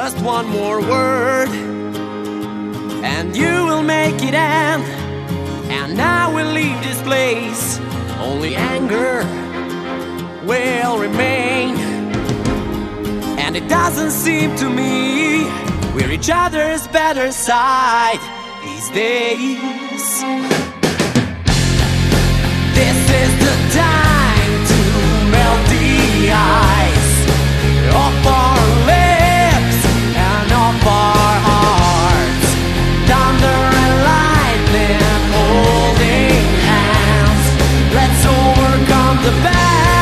Just one more word, and you will make it end. And I will leave this place. Only anger will remain. And it doesn't seem to me we're each other's better side these days. This is the time to melt the ice off our lips and off our hearts. Thunder and lightning holding hands. Let's overcome the past.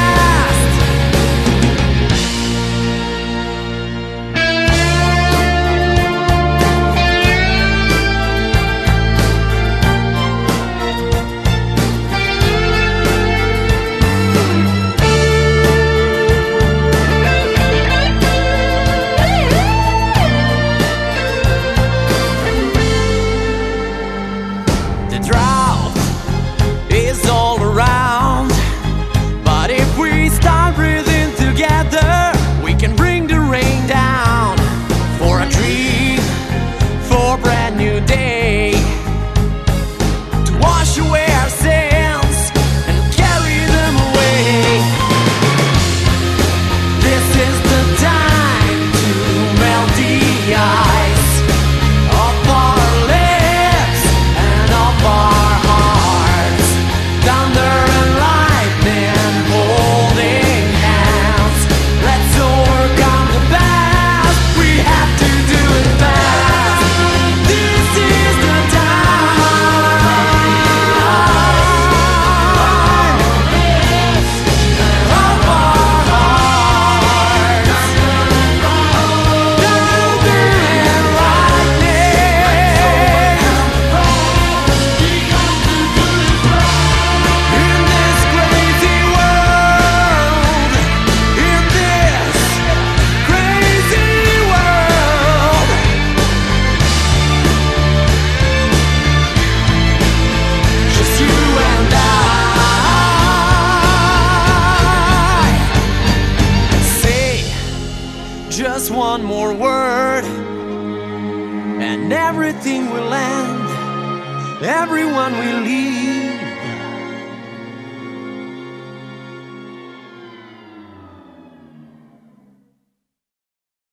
Just one more word, and everything will end. Everyone will leave.